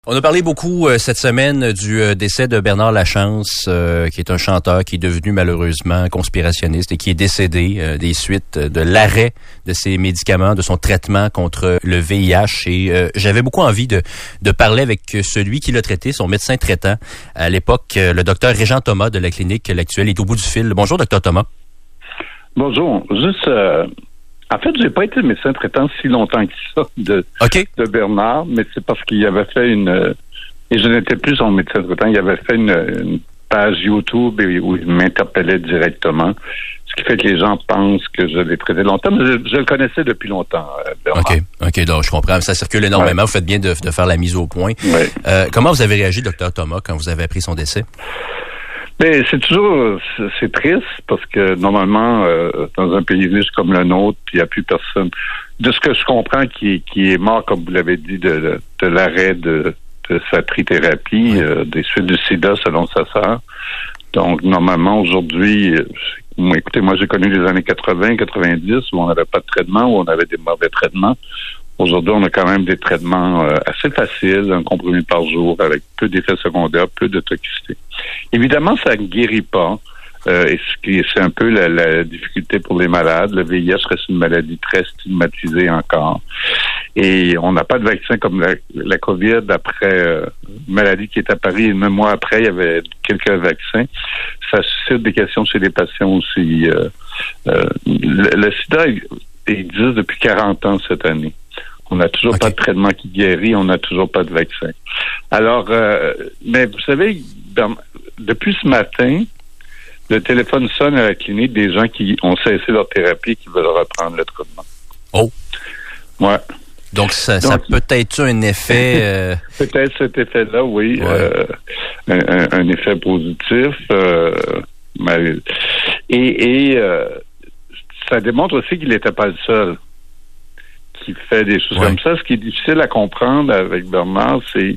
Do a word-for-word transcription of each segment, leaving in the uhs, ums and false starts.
On a parlé beaucoup euh, cette semaine du euh, décès de Bernard Lachance, euh, qui est un chanteur qui est devenu malheureusement conspirationniste et qui est décédé euh, des suites de l'arrêt de ses médicaments, de son traitement contre le V I H. Et euh, j'avais beaucoup envie de, de parler avec celui qui l'a traité, son médecin traitant à l'époque, euh, le docteur Régent Thomas de la clinique L'Actuel. Il est au bout du fil. Bonjour, docteur Thomas. Bonjour. Juste... Euh... En fait, j'ai pas été médecin traitant si longtemps que ça de, okay. de Bernard, mais c'est parce qu'il avait fait une... Et je n'étais plus son médecin traitant, il avait fait une, une page YouTube et, où il m'interpellait directement, ce qui fait que les gens pensent que je l'ai traité longtemps, mais je, je le connaissais depuis longtemps, Bernard. OK, OK, donc je comprends. Ça circule énormément, ouais. Vous faites bien de, de faire la mise au point. Ouais. Euh, comment vous avez réagi, docteur Thomas, quand vous avez appris son décès? Mais c'est toujours c'est triste parce que normalement euh, dans un pays riche comme le nôtre, il n'y a plus personne. De ce que je comprends, qui, qui est mort, comme vous l'avez dit, de, de, de l'arrêt de, de sa trithérapie, oui. euh, des suites du sida selon sa sœur. Donc normalement aujourd'hui, euh, écoutez, moi j'ai connu les années quatre-vingts, quatre-vingt-dix où on n'avait pas de traitement, où on avait des mauvais traitements. Aujourd'hui, on a quand même des traitements euh, assez faciles, un comprimé par jour, avec peu d'effets secondaires, peu de toxicité. Évidemment, ça ne guérit pas, euh, et ce qui c'est un peu la, la difficulté pour les malades. Le V I H reste une maladie très stigmatisée encore. Et on n'a pas de vaccin comme la, la COVID après euh, une maladie qui est apparue. Et même mois après, il y avait quelques vaccins. Ça suscite des questions chez les patients aussi. Euh, euh, le, le sida existe depuis quarante ans cette année. On n'a toujours okay. pas de traitement qui guérit, on n'a toujours pas de vaccin. Alors, euh, mais vous savez, dans, depuis ce matin, le téléphone sonne à la clinique des gens qui ont cessé leur thérapie et qui veulent reprendre le traitement. Oh! Ouais. Donc, ça, Donc, ça peut être un effet... Euh... peut-être cet effet-là, oui. Ouais. Euh, un, un effet positif. Euh, mais, et et euh, ça démontre aussi qu'il n'était pas le seul qui fait des choses ouais. comme ça. Ce qui est difficile à comprendre avec Bernard, c'est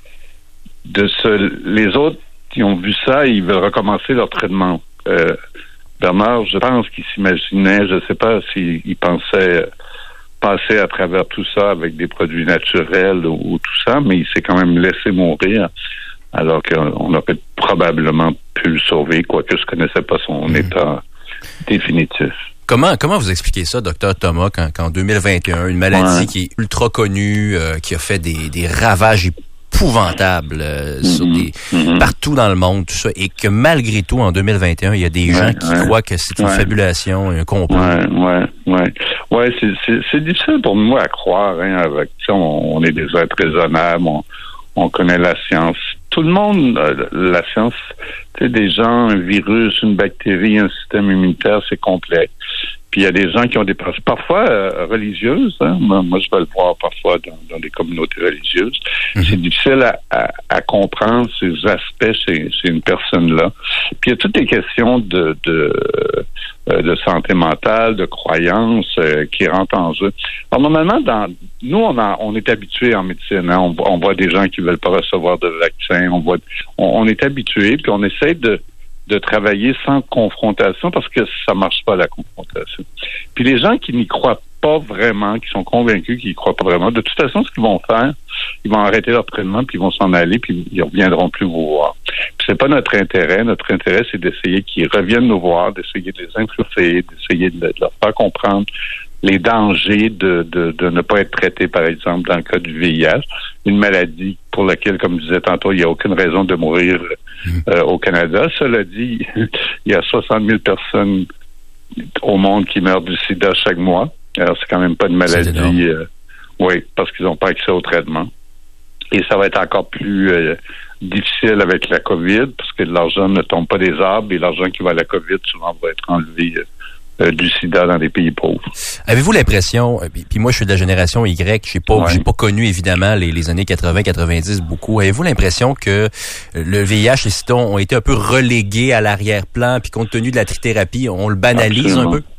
de se... Les autres qui ont vu ça, ils veulent recommencer leur traitement. Euh, Bernard, je pense qu'il s'imaginait, je ne sais pas s'il pensait passer à travers tout ça avec des produits naturels ou, ou tout ça, mais il s'est quand même laissé mourir, alors qu'on aurait probablement pu le sauver, quoique je ne connaissais pas son mmh. état définitif. Comment comment vous expliquez ça, docteur Thomas, quand, qu'en deux mille vingt et un, une maladie ouais. qui est ultra connue, euh, qui a fait des, des ravages épouvantables euh, mm-hmm. sur des, mm-hmm. partout dans le monde, tout ça, et que malgré tout, en deux mille vingt et un, il y a des ouais, gens qui ouais. croient que c'est une ouais. fabulation, un complot. Ouais, ouais, ouais. Ouais, c'est, c'est, c'est difficile pour moi à croire, hein, avec, on, on est des êtres raisonnables, on, on connaît la science. Tout le monde, euh, la science, tu sais, des gens, un virus, une bactérie, un système immunitaire, c'est complexe. Puis il y a des gens qui ont des pensées parfois euh, religieuses. Hein? Moi, moi, je vais le voir parfois dans, dans des communautés religieuses. Mm-hmm. C'est difficile à, à, à comprendre ces aspects chez, chez une personne-là. Puis il y a toutes les questions de, de, euh, de santé mentale, de croyances euh, qui rentrent en jeu. Alors normalement, dans nous, on, a, on est habitués en médecine. Hein? On, on voit des gens qui veulent pas recevoir de vaccin. On voit, on, on est habitués, puis on essaie de de travailler sans confrontation parce que ça marche pas la confrontation. Puis les gens qui n'y croient pas vraiment, qui sont convaincus qu'ils n'y croient pas vraiment, de toute façon, ce qu'ils vont faire, ils vont arrêter leur traitement, puis ils vont s'en aller, puis ils reviendront plus vous voir. Puis c'est pas notre intérêt. Notre intérêt, c'est d'essayer qu'ils reviennent nous voir, d'essayer de les inculquer, d'essayer de, de leur faire comprendre les dangers de, de, de ne pas être traité, par exemple, dans le cas du V I H, une maladie pour laquelle, comme je disais tantôt, il n'y a aucune raison de mourir euh, au Canada. Cela dit, il y a soixante mille personnes au monde qui meurent du sida chaque mois. Alors, c'est quand même pas une maladie... Euh, oui, parce qu'ils n'ont pas accès au traitement. Et ça va être encore plus euh, difficile avec la COVID, parce que l'argent ne tombe pas des arbres, et l'argent qui va à la COVID, souvent, va être enlevé... Euh, Euh, du sida dans des pays pauvres. Avez-vous l'impression, puis moi je suis de la génération Y, j'ai pas, ouais. j'ai pas connu évidemment les, les années quatre-vingts quatre-vingt-dix beaucoup. Avez-vous l'impression que le V I H et le sida ont été un peu relégués à l'arrière-plan, puis compte tenu de la trithérapie, on le banalise Absolument. un peu?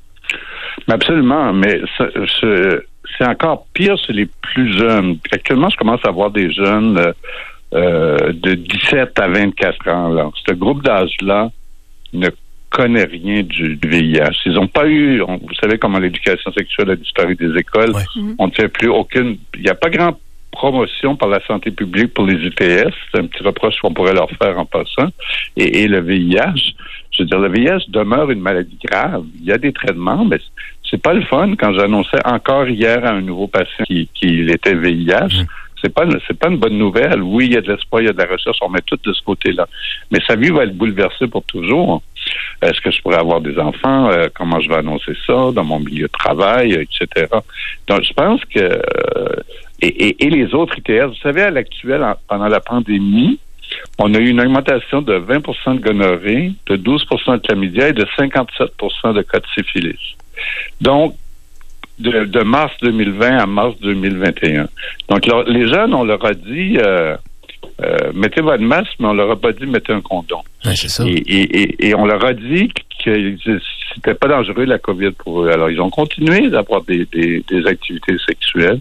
Absolument, mais ça, c'est, c'est encore pire chez les plus jeunes. Actuellement, je commence à voir des jeunes euh, de dix-sept à vingt-quatre ans. Là. Ce groupe d'âge-là ne connaît rien du, du V I H. Ils n'ont pas eu, on, vous savez comment l'éducation sexuelle a disparu des écoles. Ouais. On ne fait plus aucune, il n'y a pas grand promotion par la santé publique pour les I T S. C'est un petit reproche qu'on pourrait leur faire en passant. Et, et le V I H, je veux dire, le V I H demeure une maladie grave. Il y a des traitements, mais c'est pas le fun. Quand j'annonçais encore hier à un nouveau patient qu'il qui était V I H, mmh. c'est pas c'est pas une bonne nouvelle. Oui, il y a de l'espoir, il y a de la recherche, on met tout de ce côté-là. Mais sa vie va être bouleversée pour toujours. Est-ce que je pourrais avoir des enfants? Euh, comment je vais annoncer ça dans mon milieu de travail, et cetera. Donc, je pense que... Euh, et, et, et les autres I T S, vous savez, à l'actuel, en, pendant la pandémie, on a eu une augmentation de vingt pour cent de gonorrhée, de douze pour cent de chlamydia et de cinquante-sept pour cent de cas de syphilis. Donc, de, de mars deux mille vingt à mars deux mille vingt et un. Donc, là, les jeunes, on leur a dit... Euh, Euh, mettez votre masque, mais on leur a pas dit mettez un condom. Ouais, c'est ça. Et, et, et, et on leur a dit que c'était pas dangereux la COVID pour eux. Alors ils ont continué d'avoir des, des, des activités sexuelles.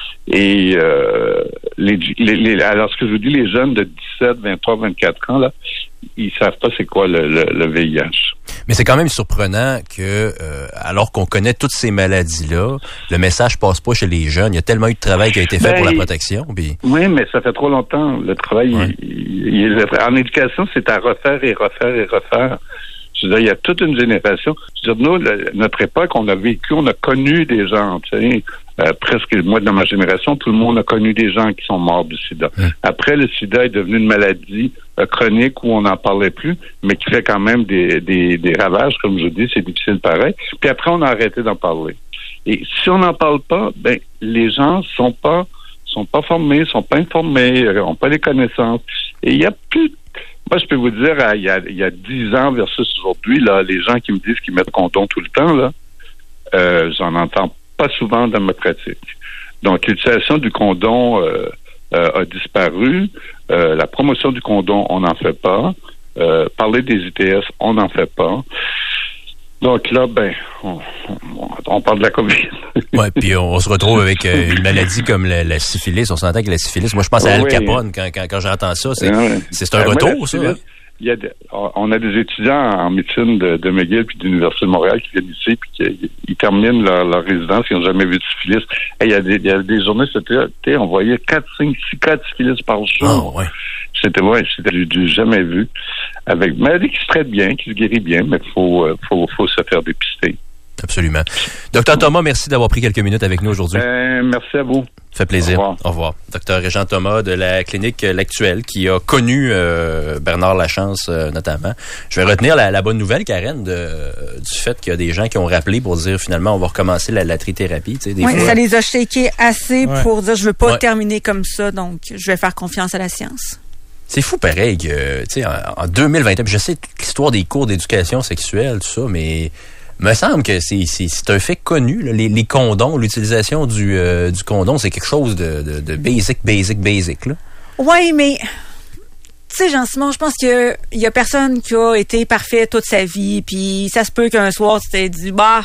Et euh, les, les, les, alors ce que je vous dis, les jeunes de dix-sept, vingt-trois, vingt-quatre ans, là, ils savent pas c'est quoi le, le, le V I H. Mais c'est quand même surprenant que, euh, alors qu'on connaît toutes ces maladies-là, le message passe pas chez les jeunes. Il y a tellement eu de travail qui a été fait ben, pour la protection. Puis... Oui, mais ça fait trop longtemps. Le travail, ouais. il, il, il, en éducation, c'est à refaire et refaire et refaire. Je veux dire, il y a toute une génération. Je veux dire, nous, le, notre époque, on a vécu, on a connu des gens, tu sais, euh, presque, moi, dans ma génération, tout le monde a connu des gens qui sont morts du sida. Mmh. Après, le sida est devenu une maladie euh, chronique où on n'en parlait plus, mais qui fait quand même des, des, des ravages, comme je dis, c'est difficile pareil. Puis après, on a arrêté d'en parler. Et si on n'en parle pas, ben, les gens sont pas, sont pas formés, sont pas informés, n'ont pas les connaissances. Et il y a plus Moi, je peux vous dire, il y a, il y a dix ans versus aujourd'hui, là, les gens qui me disent qu'ils mettent condom tout le temps, là, euh, j'en entends pas souvent dans ma pratique. Donc, l'utilisation du condom euh, euh, a disparu. Euh, la promotion du condom, on n'en fait pas. Euh, parler des I T S, on n'en fait pas. Donc là, ben, on, on, on parle de la COVID. Oui, puis on, on se retrouve avec euh, une maladie comme la, la syphilis. On s'entend que la syphilis, moi je pense à Al oui. Capone quand, quand, quand j'entends ça. C'est, oui. c'est, c'est un euh, retour, moi, ça. Syphilis, hein? Il y a de, on a des étudiants en médecine de, de McGill puis de l'Université de Montréal qui viennent ici puis qui ils terminent leur, leur résidence, ils n'ont jamais vu de syphilis. Et il y a des, il y a des journées, c'était, on voyait quatre, cinq, six cas de syphilis par jour. Oh, ouais. C'était, ouais, c'était du, du jamais vu. Avec maladie qui se traite bien, qui se guérit bien, mais il faut, faut, faut se faire dépister. Absolument. Docteur Thomas, merci d'avoir pris quelques minutes avec nous aujourd'hui. Euh, merci à vous. Ça fait plaisir. Au revoir. Au revoir. Docteur Régent Thomas de la clinique L'Actuel qui a connu euh, Bernard Lachance euh, notamment. Je vais retenir la, la bonne nouvelle, Karen, de, euh, du fait qu'il y a des gens qui ont rappelé pour dire finalement on va recommencer la, la trithérapie. Tu sais, des oui, fois. Ça les a shakés assez ouais. pour dire je veux pas ouais. terminer comme ça, donc je vais faire confiance à la science. C'est fou pareil que, tu sais, en, en deux mille vingt et un, je sais l'histoire des cours d'éducation sexuelle, tout ça, mais me semble que c'est, c'est, c'est un fait connu, là, les, les condoms, l'utilisation du, euh, du condom, c'est quelque chose de, de, de basic, basic, basic, là. Oui, mais, tu sais, Jean-Simon, je pense qu'il y a personne qui a été parfait toute sa vie, puis ça se peut qu'un soir, tu t'es dit, bah,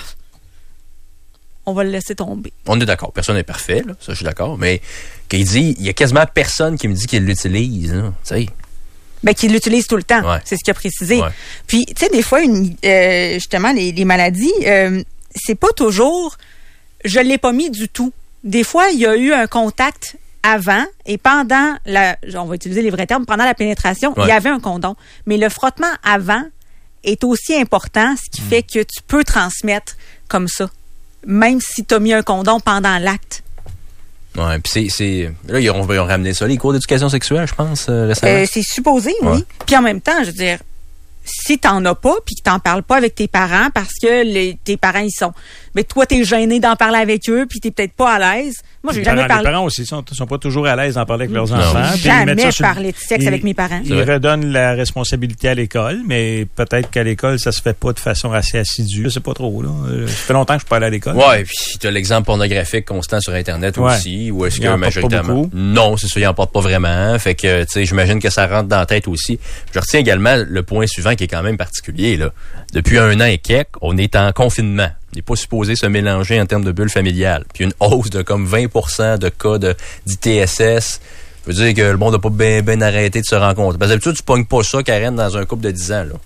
on va le laisser tomber. On est d'accord, personne n'est parfait, là, ça je suis d'accord, mais qu'il dit, il y a quasiment personne qui me dit qu'il l'utilise, là, tu sais. Ben, qu'il l'utilise tout le temps. Ouais. C'est ce qu'il a précisé. Ouais. Puis, tu sais, des fois, une, euh, justement, les, les maladies, euh, c'est pas toujours, je l'ai pas mis du tout. Des fois, il y a eu un contact avant et pendant la, on va utiliser les vrais termes, pendant la pénétration, ouais. il y avait un condom. Mais le frottement avant est aussi important, ce qui mmh. fait que tu peux transmettre comme ça. Même si tu as mis un condom pendant l'acte. Ouais, puis c'est, c'est là ils ont, ils ont ramené ça les cours d'éducation sexuelle, je pense euh, récemment. Euh, c'est supposé, oui. Ouais. Puis en même temps, je veux dire, si t'en as pas puis que t'en parles pas avec tes parents parce que les, tes parents ils sont, mais toi t'es gêné d'en parler avec eux puis t'es peut-être pas à l'aise. Moi j'ai les jamais parents, parlé. Les parents aussi sont, sont pas toujours à l'aise d'en parler avec leurs non. enfants. J'ai jamais parlé de sexe ils, avec mes parents. Ils redonnent la responsabilité à l'école, mais peut-être qu'à l'école ça se fait pas de façon assez assidue. Je sais pas trop là. Ça fait longtemps que je suis pas allé à l'école. Ouais, puis t'as l'exemple pornographique constant sur Internet ouais. aussi, où est-ce que majoritairement non, c'est ça, ils en portent pas vraiment. Fait que tu sais, j'imagine que ça rentre dans la tête aussi. Je retiens également le point suivant qui est quand même particulier là. Depuis un an et quelques, on est en confinement. On n'est pas supposé se mélanger en termes de bulle familiale. Puis une hausse de comme vingt pour cent de cas de, d'I T S S. Ça veut dire que le monde n'a pas bien ben arrêté de se rencontrer. Parce que d'habitude, tu pognes pas ça, Karen, dans un couple de dix ans. Là.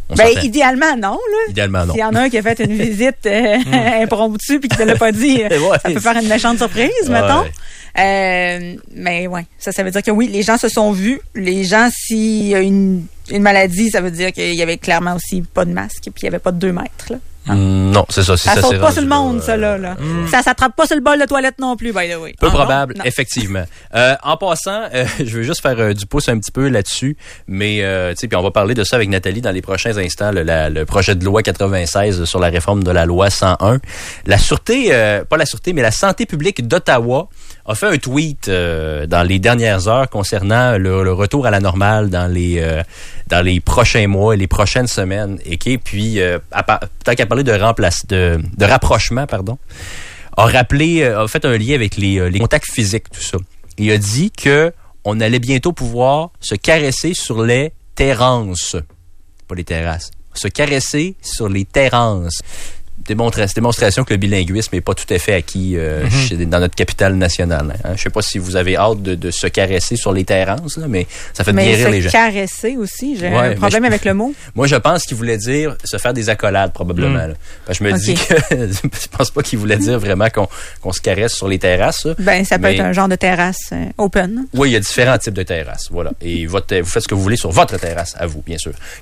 On Ben, s'entend. idéalement, non, là. Idéalement, non. S'il y en a un qui a fait une visite euh, impromptue puis qui te l'a pas dit, euh, Ouais, ça peut faire une méchante surprise, mettons. Ouais. Euh, mais ouais, ça, ça veut dire que oui, les gens se sont vus. Les gens, s'il y a une, une maladie, ça veut dire qu'il y avait clairement aussi pas de masque puis il y avait pas de deux mètres, là. Mm, non, c'est ça. C'est Ça, ça saute c'est pas rendu sur le là, monde, euh, ça, là. là. Ça s'attrape pas sur le bol de toilette non plus, by the way. Peu Ah, probable, non? Non. effectivement. Euh, en passant, euh, je veux juste faire euh, du pouce un petit peu là-dessus, mais euh, tu sais, puis on va parler de ça avec Nathalie dans les prochains instants, le, la, le projet de loi quatre-vingt-seize sur la réforme de la loi cent un. La sûreté, euh, pas la sûreté, mais la santé publique d'Ottawa a fait un tweet euh, dans les dernières heures concernant le, le retour à la normale dans les euh, dans les prochains mois et les prochaines semaines. Et qui, puis, euh, à, tant qu'à parler de remplace, de, de rapprochement, pardon, a rappelé, a fait un lien avec les, les contacts physiques, tout ça. Il a dit que on allait bientôt pouvoir se caresser sur les terrasses, pas les terrasses, se caresser sur les terrasses. Démonstra- démonstration que le bilinguisme n'est pas tout à fait acquis euh, mm-hmm. chez, dans notre capitale nationale. Hein. Je sais pas si vous avez hâte de, de se caresser sur les terrasses, là, mais ça fait mais bien rire les gens. Caresser aussi, j'ai Ouais, un problème je, avec le mot. Moi, je pense qu'il voulait dire se faire des accolades, probablement. Mm. Là. Parce que je me okay. dis que je pense pas qu'il voulait dire vraiment qu'on, qu'on se caresse sur les terrasses. Ça. Ben, ça peut mais, être un genre de terrasse euh, open. Oui, il y a différents types de terrasses. Voilà. Et votre, vous faites ce que vous voulez sur votre terrasse, à vous, bien sûr.